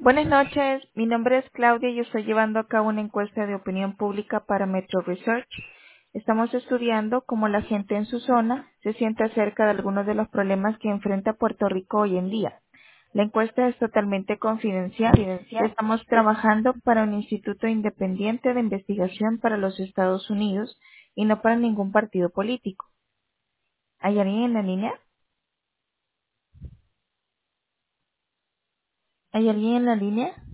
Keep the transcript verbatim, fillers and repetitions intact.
Buenas noches, mi nombre es Claudia y yo estoy llevando a cabo una encuesta de opinión pública para Metro Research. Estamos estudiando cómo la gente en su zona se siente acerca de algunos de los problemas que enfrenta Puerto Rico hoy en día. La encuesta es totalmente confidencial. Confidencial. Estamos trabajando para un instituto independiente de investigación para los Estados Unidos y no para ningún partido político. ¿Hay alguien en la línea? ¿Hay alguien en la línea?